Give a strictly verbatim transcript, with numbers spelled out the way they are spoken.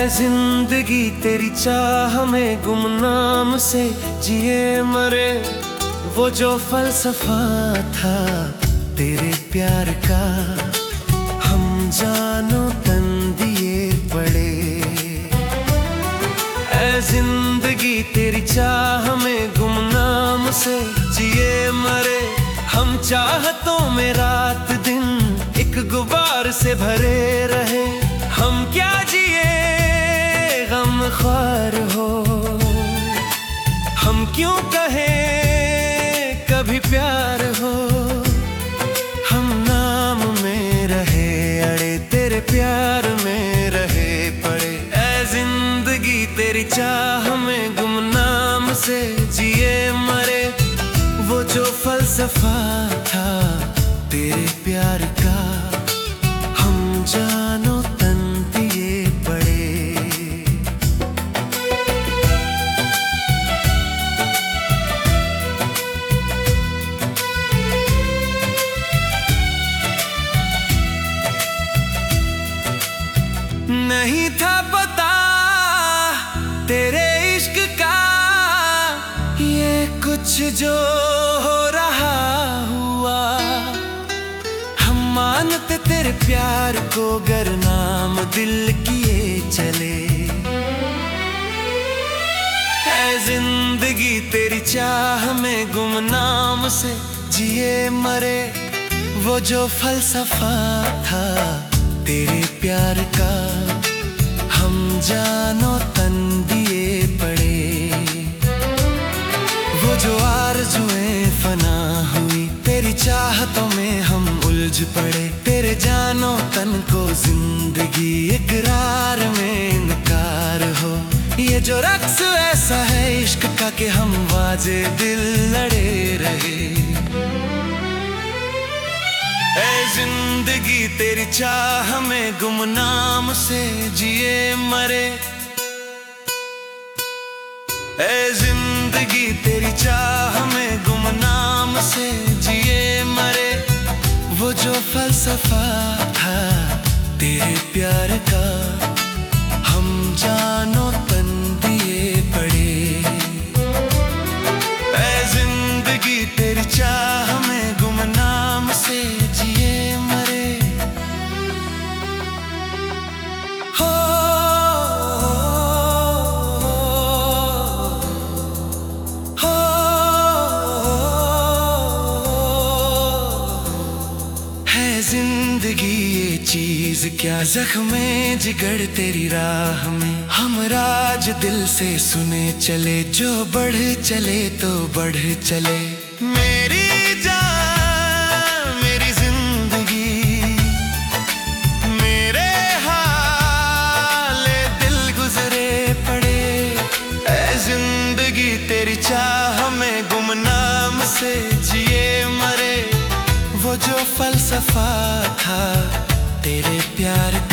जिंदगी तेरी चाह में गुमनाम से जिए मरे, वो जो फलसफा था तेरे प्यार का, हम जानो तन दिए पड़े। ऐ जिंदगी तेरी चाह में गुमनाम से जिए मरे, हम चाहतों में रात दिन एक गुबार से भरे रहे। हम क्या जिए गम ख्वार हो, हम क्यों कहें कभी प्यार हो। हम नाम में रहे अड़े, तेरे प्यार में रहे पड़े। ऐ जिंदगी तेरी चाह में गुमनाम से जिए मरे, वो जो फलसफा था तेरे प्यार का, हम जानो तन दिए पड़े। नहीं था पता तेरे इश्क का ये कुछ जो हो रहा हुआ। हम मानते तेरे प्यार को गर नाम दिल किए चले। है जिंदगी तेरी चाह में गुमनाम से जिए मरे, वो जो फलसफा था तेरे प्यार का, हम जानो तन दिए पड़े। वो जो आरज़ुएं फना हुई तेरी चाहतों में हम उलझ पड़े। तेरे जानो तन को जिंदगी इकरार में इनकार हो। ये जो रक्स ऐसा है इश्क का कि हम वाजे दिल लड़े रहे। ऐ जिंदगी तेरी चाह में गुमनाम से जिए मरे, ऐ जिंदगी तेरी चाह में गुमनाम से जिए मरे, वो जो फलसफा था तेरे प्यार का, हम जानो तन दिए पड़े। ऐ जिंदगी तेरी चाह में गुमनाम से जिए मरे। हो हो है जिंदगी ये चीज क्या, जख्मे जिगर तेरी राह में। हम राज दिल से सुने चले, जो बढ़ चले तो बढ़ चले। मेरी जान मेरी जिंदगी मेरे हाले दिल गुजरे पड़े। ऐ जिंदगी तेरी चाह में गुमनाम से जिए मरे, वो जो फलसफा था तेरे प्यार का,